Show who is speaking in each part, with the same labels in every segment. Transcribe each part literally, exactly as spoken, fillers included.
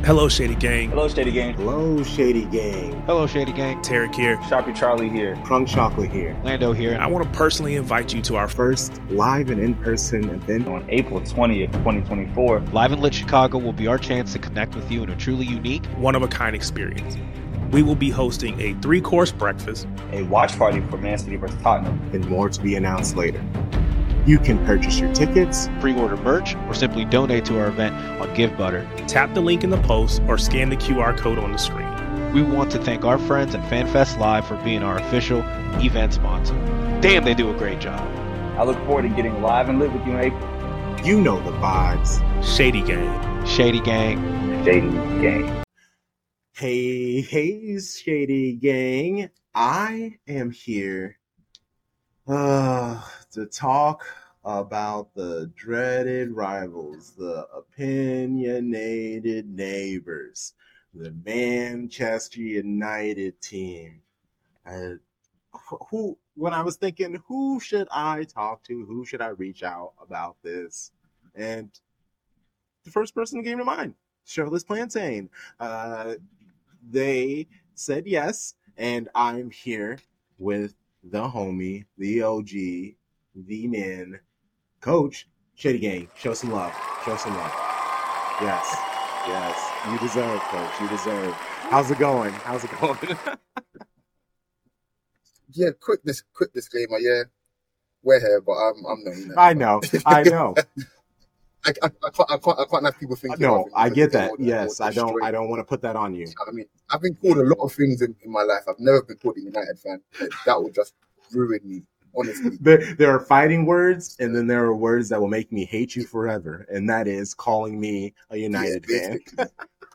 Speaker 1: Hello, Shady Gang.
Speaker 2: Hello, Shady Gang.
Speaker 3: Hello, Shady Gang.
Speaker 4: Hello, Shady Gang.
Speaker 1: Tarek here.
Speaker 2: Sharpie Charlie here.
Speaker 3: Crunk Chocolate here.
Speaker 4: Lando here.
Speaker 1: I want to personally invite you to our
Speaker 3: First live and in-person event
Speaker 2: On April twentieth, twenty twenty-four.
Speaker 4: Live in Lit Chicago will be our chance to connect with you in a truly unique,
Speaker 1: one-of-a-kind experience. We will be hosting a three-course breakfast,
Speaker 2: A watch party for Man City versus Tottenham.
Speaker 3: and more to be announced later. You can purchase your tickets.
Speaker 4: pre-order merch, or simply donate to our event on GiveButter.
Speaker 1: tap the link in the post, or scan the Q R code on the screen.
Speaker 4: We want to thank our friends at FanFest Live for being our official event sponsor. Damn, they do a great job.
Speaker 2: I look forward to getting live and lit with you in April.
Speaker 3: You know the vibes.
Speaker 1: Shady Gang.
Speaker 4: Shady Gang.
Speaker 2: Shady Gang.
Speaker 3: Hey, hey, Shady Gang. I am here uh, to talk about the dreaded rivals, the opinionated neighbors, the Manchester United team. Uh, who, when I was thinking, who should I talk to? Who should I reach out about this? And the first person that came to mind, Shirtless Plantain. Uh, they said yes, and I'm here with the homie, the O G, the man, Coach Shady Gang. Show some love. Show some love. Yes, yes. You deserve, Coach. You deserve. How's it going? How's it going?
Speaker 5: Yeah, quick this quick disclaimer. Yeah, we're here, but I'm I'm not. You know,
Speaker 3: I know. I know.
Speaker 5: I, I, I can't I can't I can't have people thinking.
Speaker 3: No, I get that.
Speaker 5: Order,
Speaker 3: Yes, I don't.
Speaker 5: destroy.
Speaker 3: I don't want to put that on you.
Speaker 5: I mean, I've been called a lot of things in, in my life. I've never been called a United fan. That would just ruin me, honestly.
Speaker 3: There, there are fighting words, and then there are words that will make me hate you forever, and that is calling me a United
Speaker 5: Yeah,
Speaker 3: fan.
Speaker 5: basically.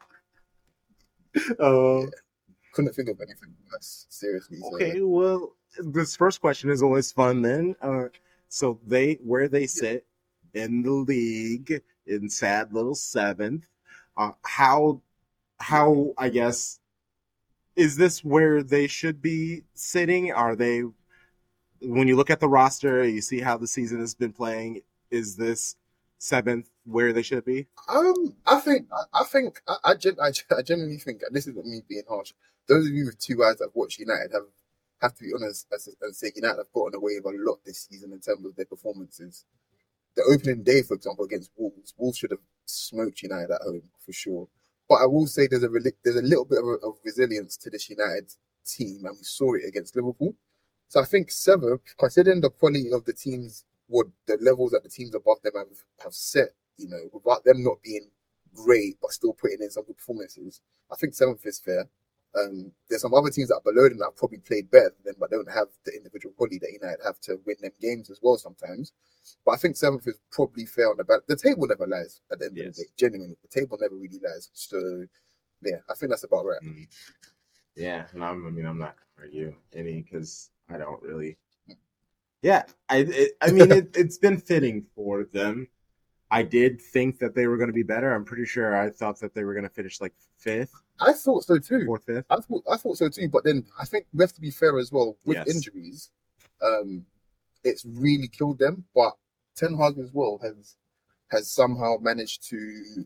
Speaker 3: Uh,
Speaker 5: Couldn't think of anything worse. Seriously. So,
Speaker 3: Okay, well, this first question is always fun then. Uh, so they, where they sit in the league in sad little seventh, uh, how, how, I guess, is this where they should be sitting? Are they, when you look at the roster, you see how the season has been playing, is this seventh where they should be?
Speaker 5: Um, I think, I, I think, I, I, gen, I, I genuinely think, and this isn't me being harsh. Those of you with two eyes that have watched United have have to be honest as, and say United have gotten away with a lot this season in terms of their performances. The opening day, for example, against Wolves, Wolves should have smoked United at home for sure. But I will say there's a there's a little bit of, a, of resilience to this United team, and we saw it against Liverpool. So I think seventh, considering the quality of the teams, what the levels that the teams above them have, have set, you know, without them not being great but still putting in some good performances, I think seventh is fair. Um, there's some other teams that are below them that have probably played better than them, but don't have the individual quality that United have to win them games as well sometimes. But I think seventh is probably fair on the back. The table never lies at the end
Speaker 3: Yes.
Speaker 5: of the day. Genuinely, the table never really lies. So, yeah, I think that's about right.
Speaker 3: Mm. Yeah, and I'm, I mean, I'm not gonna argue any because I don't really. Yeah, I, it, I mean, it, it's been fitting for them. I did think that they were going to be better. I'm pretty sure I thought that they were going to finish like fifth,
Speaker 5: I thought so too.
Speaker 3: fourth, fifth.
Speaker 5: I thought I thought so too. But then I think we have to be fair as well with
Speaker 3: Yes.
Speaker 5: injuries. Um, it's really killed them. But Ten Hag as well has has somehow managed to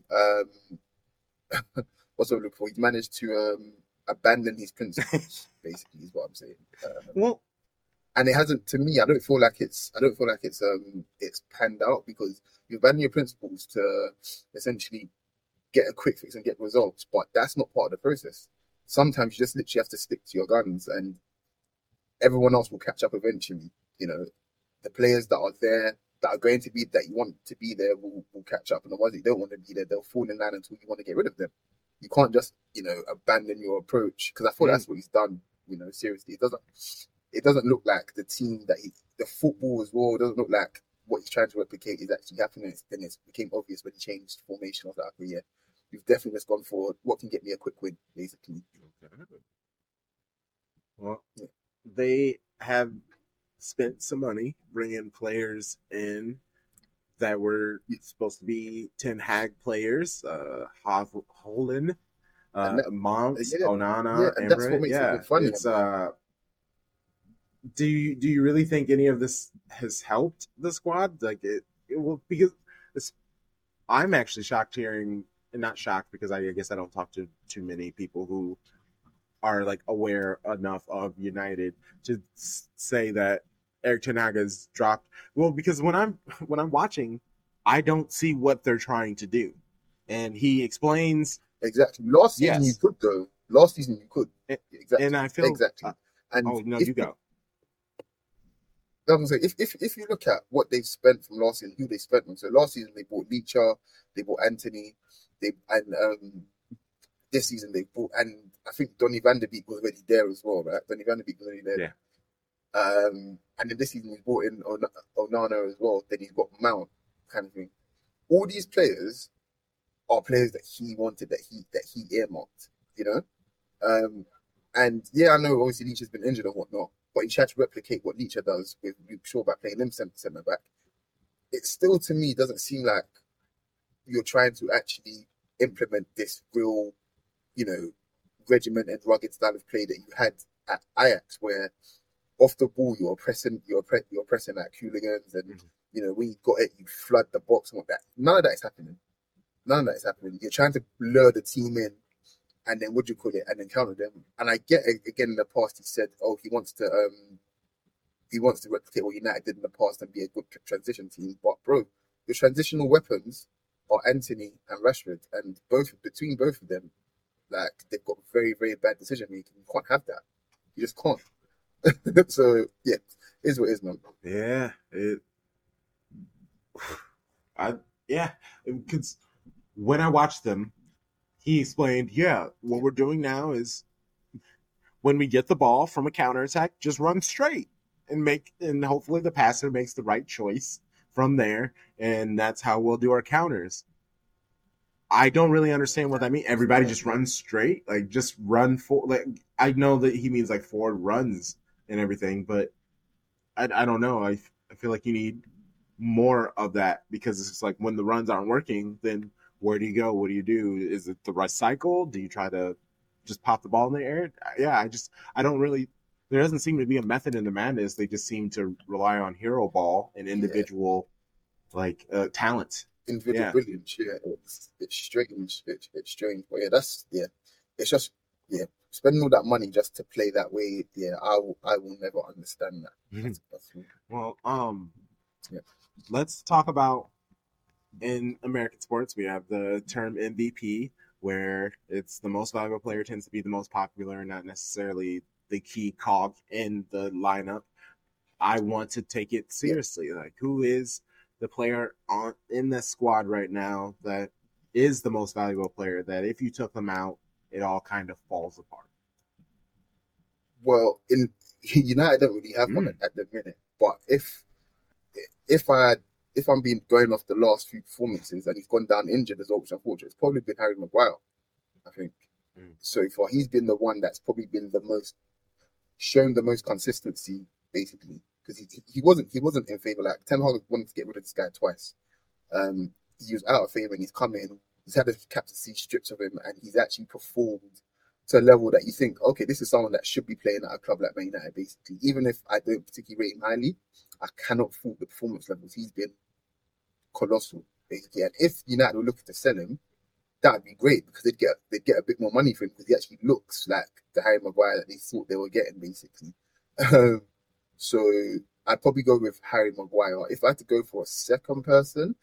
Speaker 5: um, what's what I'm looking for? He's managed to um, abandon his principles. Basically, is what I'm saying. Um,
Speaker 3: Well,
Speaker 5: and it hasn't. To me, I don't feel like it's. I don't feel like it's. Um, it's panned out because you abandon your principles to essentially get a quick fix and get results, but that's not part of the process. Sometimes you just literally have to stick to your guns, and everyone else will catch up eventually. You know, the players that are there, that are going to be, that you want to be there, will, will catch up, and the ones that you don't want to be there, they'll fall in line until you want to get rid of them. You can't just, you know, abandon your approach, because I thought
Speaker 3: Mm.
Speaker 5: that's what he's done. You know, seriously, it doesn't. It doesn't look like the team that he, the football as well. It doesn't look like what he's trying to replicate is actually happening. Then it became obvious when he changed formation. I was like, okay, yeah, you've definitely just gone for what can get me a quick win, basically.
Speaker 3: well,
Speaker 5: Yeah.
Speaker 3: they have spent some money bringing players in that were supposed to be Ten Hag players. Uh, Hov- Holland, uh,
Speaker 5: And that-
Speaker 3: Mounts,
Speaker 5: yeah,
Speaker 3: Onana,
Speaker 5: yeah, and that's what
Speaker 3: Emre.
Speaker 5: makes it
Speaker 3: yeah,
Speaker 5: look funny
Speaker 3: it's uh. Do you do you really think any of this has helped the squad? Like it, it will because it's, I'm actually shocked hearing not shocked because I, I guess I don't talk to too many people who are like aware enough of United to s- say that Eric Ten Hag has dropped. Well, because when I'm when I'm watching, I don't see what they're trying to do, and he explains
Speaker 5: Exactly. Last season
Speaker 3: Yes.
Speaker 5: you could though. Last season you could.
Speaker 3: And-
Speaker 5: Exactly.
Speaker 3: and I feel
Speaker 5: exactly.
Speaker 3: uh,
Speaker 5: And
Speaker 3: oh no,
Speaker 5: if,
Speaker 3: you go.
Speaker 5: I was gonna say, if, if if you look at what they've spent from last season, who they spent on. So last season they bought Licha, they bought Anthony, they and um this season they bought, and I think Donny van der Beek was already there as well, right? Donny van der Beek was already there.
Speaker 3: Yeah.
Speaker 5: Um, and then this season he brought in On- Onana as well. Then he's got Mount, kind of thing. All these players are players that he wanted, that he that he earmarked, you know. Um, and yeah, I know obviously Leach has been injured and whatnot, but he tried to replicate what Leach does with Luke Shaw by playing him centre back. It still, to me, doesn't seem like you're trying to actually implement this real, you know, regimented, rugged style of play that you had at Ajax, where off the ball you're pressing, you're pre- you're pressing like hooligans, and
Speaker 3: Mhm.
Speaker 5: you know when you got it, you flood the box and what that. None of that is happening. None of that is happening. You're trying to lure the team in, and then what do you call it, and then counter them. And I get it, again in the past he said, oh, he wants to um he wants to replicate what United did in the past and be a good transition team. But bro, your transitional weapons are Anthony and Rashford, and both between both of them, like they've got very very bad decision making. You can't have that. You just can't. So yeah, it is what it is, man.
Speaker 3: Yeah, it. I yeah, because when I watched them, he explained, yeah, what we're doing now is when we get the ball from a counterattack, just run straight and make, and hopefully the passer makes the right choice from there, and that's how we'll do our counters. I don't really understand what that means. Everybody just runs straight, like just run for. Like I know that he means like forward runs and everything, but I, I don't know. I I feel like you need more of that because it's like when the runs aren't working, then where do you go? What do you do? Is it the right cycle? Do you try to just pop the ball in the air? Yeah, I just I don't really. There doesn't seem to be a method in the madness. They just seem to rely on hero ball and individual yeah. like uh, talent.
Speaker 5: Individual
Speaker 3: yeah.
Speaker 5: brilliance. Yeah, it's it's strange. It's, it's strange, but yeah, that's yeah. It's just yeah. Spending all that money just to play that way, yeah, I will, I will never understand that. That's, that's
Speaker 3: well, um,
Speaker 5: yeah.
Speaker 3: Let's talk about in American sports. We have the term M V P, where it's the most valuable player tends to be the most popular, not necessarily the key cog in the lineup. I want to take it seriously. Yeah. Like, who is the player on in the squad right now that is the most valuable player? That if you took them out, it all kind of falls apart.
Speaker 5: Well, in United don't really have mm. one at, at the minute. But if if I if I'm being going off the last few performances and he's gone down injured as well, which unfortunately it's probably been Harry Maguire, I think. Mm. So far, he's been the one that's probably been the most shown the most consistency, basically, because he he wasn't he wasn't in favour. Like Ten Hag wanted to get rid of this guy twice. Um, he was out of favour and he's come in. He's had a captaincy stripped of him, and he's actually performed to a level that you think, okay, this is someone that should be playing at a club like Man United, basically. Even if I don't particularly rate him highly, I cannot fault the performance levels. He's been colossal, basically. And if United were looking to sell him, that would be great because they'd get they'd get a bit more money for him because he actually looks like the Harry Maguire that they thought they were getting, basically. Um, so I'd probably go with Harry Maguire. If I had to go for a second person,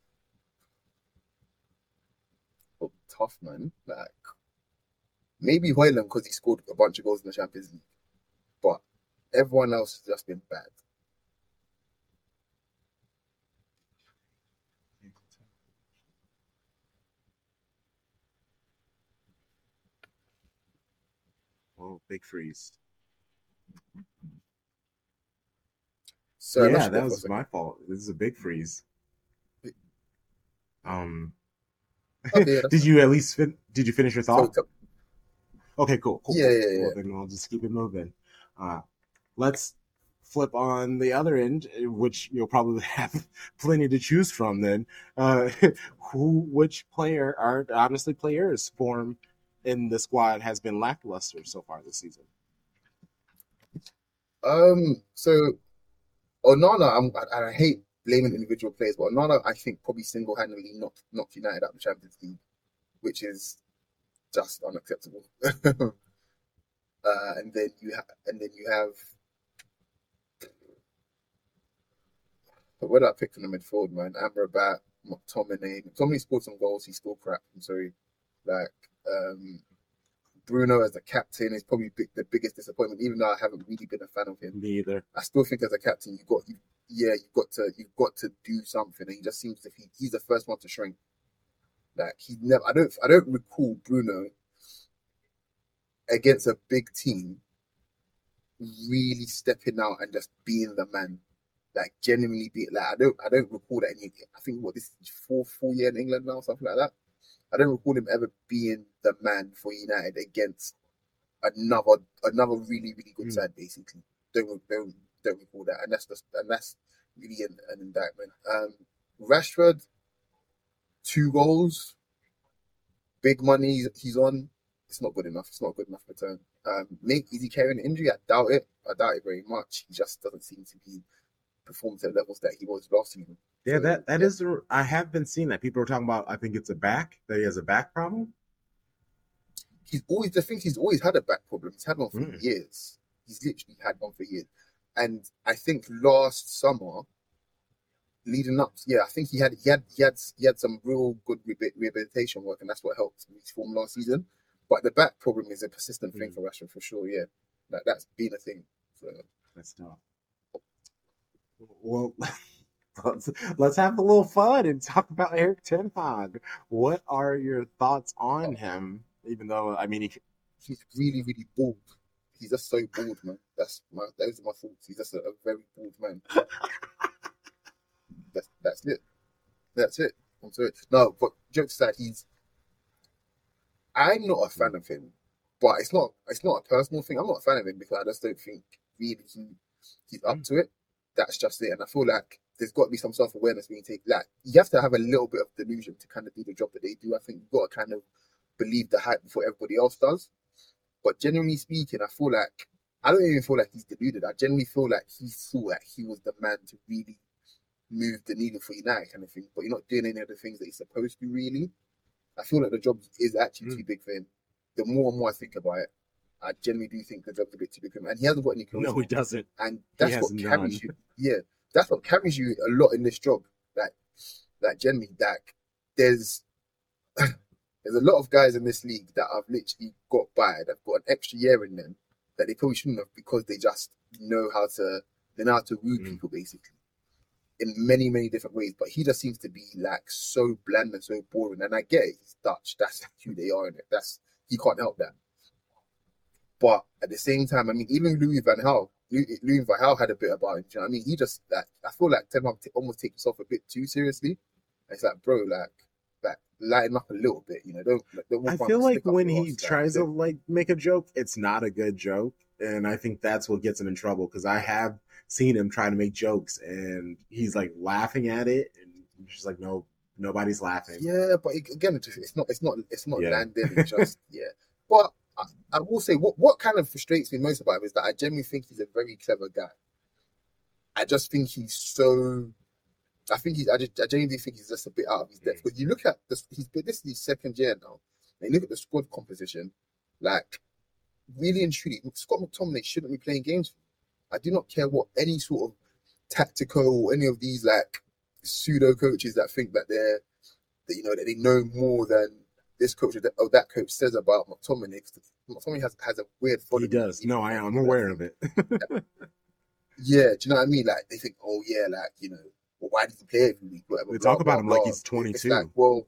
Speaker 5: oh, tough, man. Like, maybe Højlund because he scored a bunch of goals in the Champions League. But everyone else has just been bad.
Speaker 3: Oh, big freeze.
Speaker 5: So
Speaker 3: yeah, that was my fault. This is a big freeze. Um, okay, did you at least fin- did you finish your thought?
Speaker 5: So,
Speaker 3: okay, cool. cool
Speaker 5: yeah,
Speaker 3: cool.
Speaker 5: yeah, yeah.
Speaker 3: Well, then we'll just keep it moving. Uh, let's flip on the other end, which you'll probably have plenty to choose from. Then, uh, who, which player are honestly players form in the squad has been lackluster so far this season?
Speaker 5: Um, so Onana, I'm, I, I hate blaming individual players, but Onana, I think, probably single-handedly knocked, knocked United out of the Champions League. which is just unacceptable. uh, and then you have, and then you have. But what I picked in the midfield, man, Amrabat, McTominay. McTominay scored some goals. He scored crap. I'm sorry, like um, Bruno as a captain is probably big, the biggest disappointment. Even though I haven't really been a fan of him,
Speaker 3: Me either.
Speaker 5: I still think as a captain, you got, you, yeah, you've got to, you've got to do something. And he just seems to he, he's the first one to shrink. Like he never, I don't, I don't recall Bruno against a big team really stepping out and just being the man. Like genuinely be like I don't I don't recall that any I think what this is fourth full year in England now, something like that. I don't recall him ever being the man for United against another another really, really good mm. side, basically. Don't don't don't recall that. And that's just and that's really an, an indictment. Um Rashford, two goals, big money he's on. It's not good enough. It's not a good enough return. Um Mink, is he carrying an injury? I doubt it. I doubt it very much. He just doesn't seem to be performed at levels that he was last season.
Speaker 3: Yeah,
Speaker 5: so,
Speaker 3: that that
Speaker 5: yeah.
Speaker 3: is. I have been seeing that people are talking about. I think it's a back that he has a back problem.
Speaker 5: He's always the thing. He's always had a back problem. He's had one for
Speaker 3: Mm.
Speaker 5: years. He's literally had one for years. And I think last summer, leading up, yeah, I think he had he had he had he had some real good re- rehabilitation work, and that's what helped his form last season. But the back problem is a persistent mm. thing for Rashford for sure. Yeah, that that's been a thing. So
Speaker 3: that's tough. Well, let's, let's have a little fun and talk about Erik ten Hag. What are your thoughts on him? Even though, I mean, he,
Speaker 5: he's really, really bald. He's just so bald, man. That's my, those are my thoughts. He's just a, a very bald man. that's that's it. That's it. I'm sorry. No, but jokes aside, he's. I'm not a fan of him, but it's not. It's not a personal thing. I'm not a fan of him because I just don't think really he he's up to it. That's just it. And I feel like there's got to be some self-awareness being taken. Like, you have to have a little bit of delusion to kind of do the job that they do. I think you've got to kind of believe the hype before everybody else does. But generally speaking, I feel like, I don't even feel like he's deluded. I generally feel like he thought that he was the man to really move the needle for United kind of thing. But you're not doing any of the things that he's supposed to really. I feel like the job is actually mm. too big for him. The more and more I think about it, I generally do think the job's a bit too big for him. And he hasn't got any charisma.
Speaker 3: No, he doesn't.
Speaker 5: And that's what carries you. Yeah, that's what carries you a lot in this job. Like, like generally, like, there's there's a lot of guys in this league that have literally got by, that have got an extra year in them that they probably shouldn't have because they just know how to, they know how to woo mm. people, basically, in many, many different ways. But he just seems to be, like, so bland and so boring. And I get it, he's Dutch. That's who they are in it. That's, he can't help that. But at the same time, I mean, even Louis van Gaal, Louis, Louis van Gaal had a bit about him. Do you know what I mean? He just, like, I feel like Ten Hag t- almost takes himself a bit too seriously. And it's like, bro, like, like lighten up a little bit, you know? Don't. Like, don't
Speaker 3: I feel like when he tries to like make a joke, it's not a good joke, and I think that's what gets him in trouble. Because I have seen him try to make jokes, and he's like laughing at it, and she's like, no, nobody's laughing.
Speaker 5: Yeah, but again, it's not, it's not, it's not
Speaker 3: Yeah.
Speaker 5: landing. It's just yeah, but. I, I will say what, what kind of frustrates me most about him is that I genuinely think he's a very clever guy. I just think he's so. I think he's. I just. I genuinely think he's just a bit out of his depth. But you look at this. He's been this is his second year now. And you look at the squad composition. Like, really and truly, Scott McTominay shouldn't be playing games. I do not care what any sort of tactical or any of these like pseudo coaches that think that they're, that you know, that they know more than this coach or that, or that coach says about McTominay. McTominay has has a weird following.
Speaker 3: He does. No, I am. I'm aware of it.
Speaker 5: Yeah, do you know what I mean? Like, they think, oh yeah, like, you know, well, why does he play every week? Whatever.
Speaker 3: They
Speaker 5: blah,
Speaker 3: talk about
Speaker 5: blah,
Speaker 3: him
Speaker 5: blah.
Speaker 3: like he's twenty-two.
Speaker 5: It's like, well,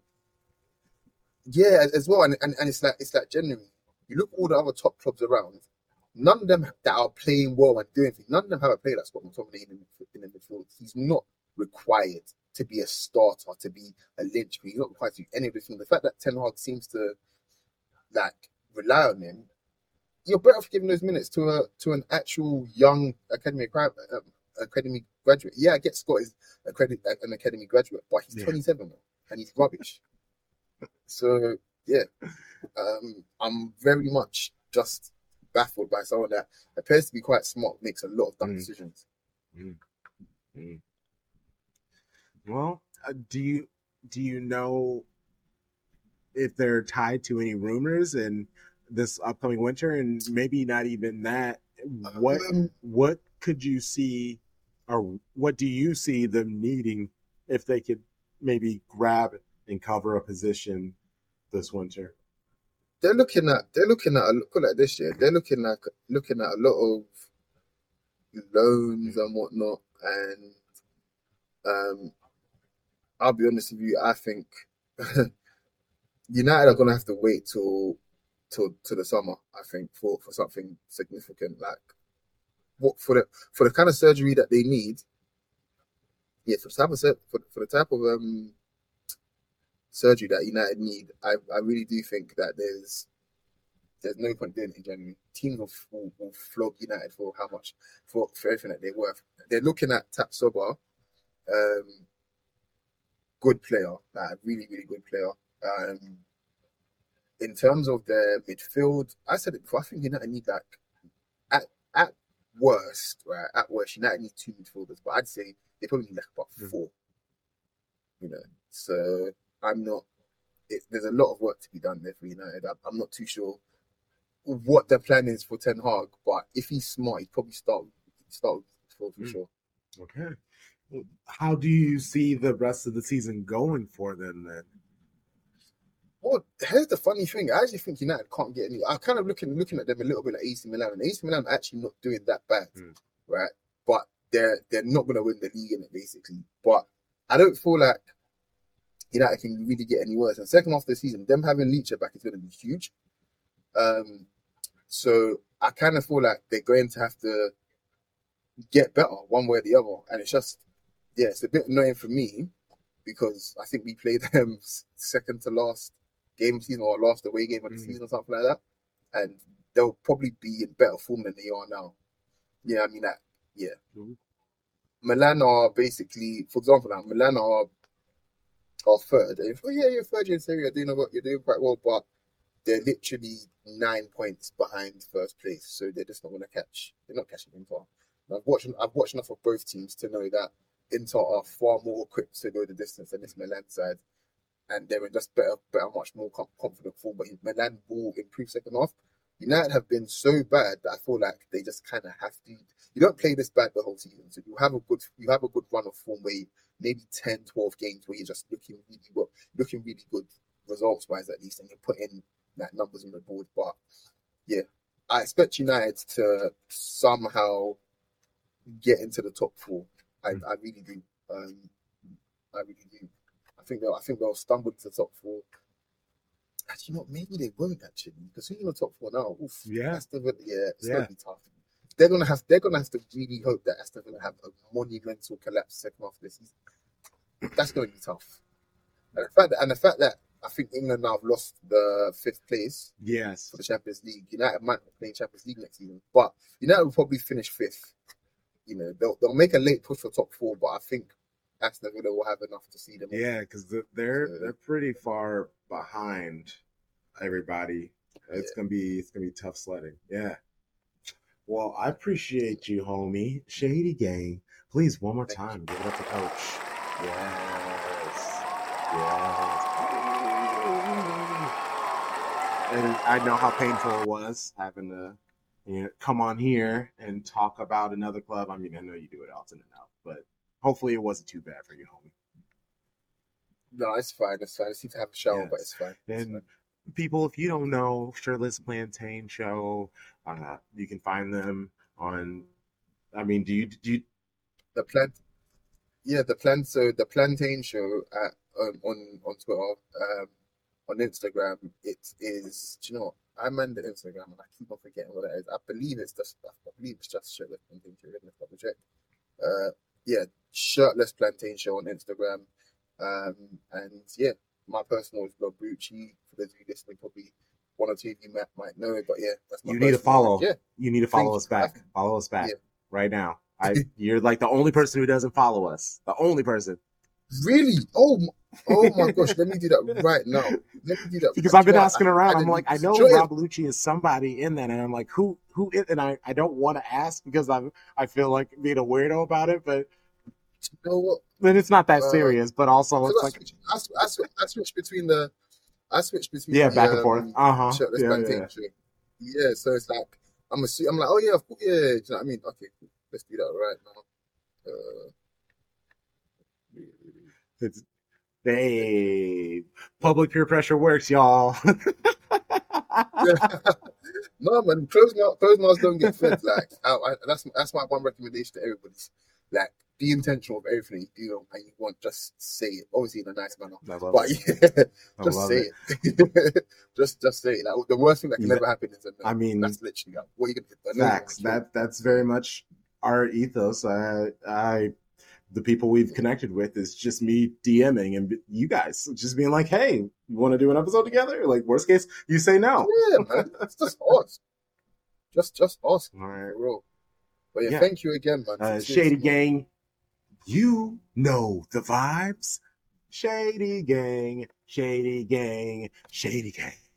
Speaker 5: yeah, as well, and, and and it's like it's like genuinely, you look at all the other top clubs around, none of them that are playing well and doing things, none of them have a player like Scott McTominay in the, in the midfield. He's not required to be a starter, to be a linchpin. He's not required to do any of this thing. The fact that Ten Hag seems to like rely on him, you're better off giving those minutes to a to an actual young academy um, academy graduate. Yeah, I get Scott is a credit an academy graduate, but he's
Speaker 3: Yeah.
Speaker 5: twenty-seven now, and he's rubbish. So yeah, um, I'm very much just baffled by someone that appears to be quite smart, makes a lot of dumb
Speaker 3: Mm.
Speaker 5: decisions.
Speaker 3: Mm. Mm. Well, uh, do you do you know if they're tied to any rumors in this upcoming winter, and maybe not even that. What
Speaker 5: Um,
Speaker 3: what could you see, or what do you see them needing if they could maybe grab and cover a position this winter?
Speaker 5: they're looking at they're looking at a- put it like this year. They're looking at looking at a lot of loans and whatnot, and um, I'll be honest with you. I think United are gonna have to wait till till till the summer. I think for, for something significant like what for the for the kind of surgery that they need. Yeah, for the type of sur- for, for the type of um surgery that United need, I I really do think that there's there's no point doing it in January. Teams will, will, will flog United for how much for, for everything that they're worth. They're looking at Tapsoba, um, good player, like, really really good player. Um, in terms of their midfield, I said it before. I think United need like at at worst, right? At worst, United need two midfielders, but I'd say they probably need like about four. You know, so I'm not. It, there's a lot of work to be done there for United. I'm, I'm not too sure what the plan is for Ten Hag, but if he's smart, he'd probably start start with four for
Speaker 3: Mm.
Speaker 5: sure.
Speaker 3: Okay. How do you see the rest of the season going for them then?
Speaker 5: Well, here's the funny thing. I actually think United can't get any. I'm kind of looking looking at them a little bit like A C Milan, and A C Milan are actually not doing that bad,
Speaker 3: Mm.
Speaker 5: right? But they're they're not going to win the league in it basically. But I don't feel like United can really get any worse. And second half of the season, them having Leach back is going to be huge. Um, so I kind of feel like they're going to have to get better one way or the other, and it's just yeah, it's a bit annoying for me because I think we played them s- second to last game of the season or last away game of the
Speaker 3: Mm.
Speaker 5: season or something like that, and they'll probably be in better form than they are now. Yeah, I mean that. Yeah,
Speaker 3: Mhm.
Speaker 5: Milan are basically, for example, now Milan are are third. And if, oh yeah, you're third in Serie A, you're doing what you're doing quite well, but they're literally nine points behind first place, so they're just not going to catch. They're not catching Inter. And I've watched. I've watched enough of both teams to know that Inter are far more equipped to go the distance than this Milan side, and they're in just better, better, much more com- confident form. But Milan will improve second half. United have been so bad that I feel like they just kind of have to. You don't play this bad the whole season, so you have a good, you have a good run of form where you, maybe ten, twelve games where you're just looking really well, looking really good results wise at least, and you're putting like numbers on the board. But yeah, I expect United to somehow get into the top four. I, I really do. Um, I really do. I think they'll. I think they'll stumble to the top four. Actually, you know, maybe they won't actually, because who's in the top four now? Oof,
Speaker 3: Yeah.
Speaker 5: Aston Villa, yeah, it's
Speaker 3: Yeah.
Speaker 5: gonna be tough. They're gonna have. They're gonna have to really hope that Aston Villa have a monumental collapse second half of the season. That's gonna be tough. And the fact that, and the fact that I think England now have lost the fifth place
Speaker 3: Yes.
Speaker 5: for the Champions League. United might not play Champions League next season, but United will probably finish fifth. You know, they'll they'll make a late push for top four, but I think Aston Villa will have enough to see them.
Speaker 3: Yeah, because they're
Speaker 5: So-
Speaker 3: they're pretty far behind everybody. It's
Speaker 5: Yeah.
Speaker 3: gonna be it's gonna be tough sledding. Yeah. Well, I appreciate you, homie. Shady Gang. Please, one more
Speaker 5: Thank
Speaker 3: time, give it up to Coach. Yes. Yes. And I know how painful it was having to you know, come on here and talk about another club. I mean, I know you do it often enough, but hopefully it wasn't too bad for you, homie.
Speaker 5: No, it's fine. It's fine. I just need to have a shower, but
Speaker 3: Yes.
Speaker 5: it's fine. It's
Speaker 3: And
Speaker 5: fine.
Speaker 3: people, if you don't know Shirtless Plantain Show, uh, you can find them on. I mean, do you do you?
Speaker 5: The plant, yeah, the plant. So the Plantain Show at um, on on Twitter, um, on Instagram. It is. Do you know what? I'm on the Instagram and I keep on forgetting what it is. I believe it's just. I believe it's just Shirtless Plantain Show. Let me double check. Uh, yeah, Shirtless Plantain Show on Instagram. Um, and yeah, my personal is Blobucci. For those of you listening, probably one or two of you might, might know it, but yeah, that's my
Speaker 3: You need to
Speaker 5: personal.
Speaker 3: follow.
Speaker 5: Yeah,
Speaker 3: You need to
Speaker 5: Thank
Speaker 3: follow
Speaker 5: you.
Speaker 3: us back. Follow us back
Speaker 5: Yeah.
Speaker 3: right now. I you're like the only person who doesn't follow us. The only person.
Speaker 5: really? Oh, my, oh my gosh! Let me do that right now. Let me do that
Speaker 3: Because I've been
Speaker 5: Well,
Speaker 3: asking
Speaker 5: I-
Speaker 3: around.
Speaker 5: I
Speaker 3: I'm
Speaker 5: didn't
Speaker 3: like, I know
Speaker 5: enjoy it.
Speaker 3: Rob Lucci is somebody in that, and I'm like, who, who is? And I, I don't want to ask because I, I feel like being a weirdo about it, but
Speaker 5: You know what?
Speaker 3: then it's not that
Speaker 5: Uh,
Speaker 3: serious. But also,
Speaker 5: So
Speaker 3: it's
Speaker 5: I,
Speaker 3: like,
Speaker 5: switch, I, sw- I, sw- I switch between the I switch between
Speaker 3: Yeah,
Speaker 5: the,
Speaker 3: back and
Speaker 5: um,
Speaker 3: forth. Uh huh.
Speaker 5: shirtless
Speaker 3: Yeah,
Speaker 5: band
Speaker 3: yeah.
Speaker 5: tape trick. Yeah, so it's like I'm a, I'm like, oh yeah, of course, yeah. Do you know what I mean? Okay, cool. Let's do that right now. Uh,
Speaker 3: It's babe. Public peer pressure works, y'all.
Speaker 5: no man, closed mouth, closed mouths don't get fed. Like I, I, that's that's my one recommendation to everybody. Like, be intentional with everything you do and you want. Just say it, obviously in a nice manner.
Speaker 3: I love
Speaker 5: But
Speaker 3: it.
Speaker 5: yeah,
Speaker 3: I
Speaker 5: just
Speaker 3: love
Speaker 5: say
Speaker 3: it.
Speaker 5: it. just just say it. Like, the worst thing that can
Speaker 3: That-
Speaker 5: ever happen is a no.
Speaker 3: I mean,
Speaker 5: That's literally like, what are you gonna do? No,
Speaker 3: facts. That that's very much our ethos. I, I, the people we've connected with is just me DMing and you guys just being like, "Hey, you want to do an episode together?" Like, worst case, you say no.
Speaker 5: Yeah, man. It's just us. Just just us.
Speaker 3: All right,
Speaker 5: For real. But yeah,
Speaker 3: Yeah.
Speaker 5: thank you again, man.
Speaker 3: uh,
Speaker 5: Seriously,
Speaker 3: Shady
Speaker 5: man.
Speaker 3: Gang, you know the vibes. Shady Gang, Shady Gang, Shady Gang.